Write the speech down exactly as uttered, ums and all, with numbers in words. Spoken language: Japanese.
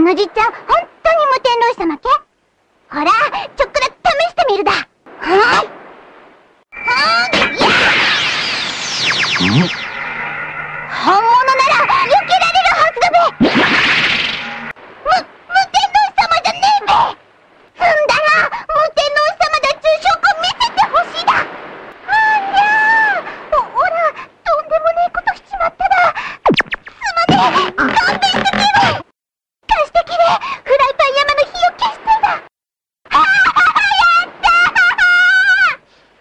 のじっちゃん、本当に無天老師様け？ほら、ちょっくら試してみるだ。はーい。はーい、やー！本物なら避けられるはずだべ。む、無天老師様じゃねえべ。済んだら無天老師様だっちゅう証拠見せてほしいだ。ありゃー、お、おら、とんでもねえことしちまっただ。すまねえ、勘弁してくれ。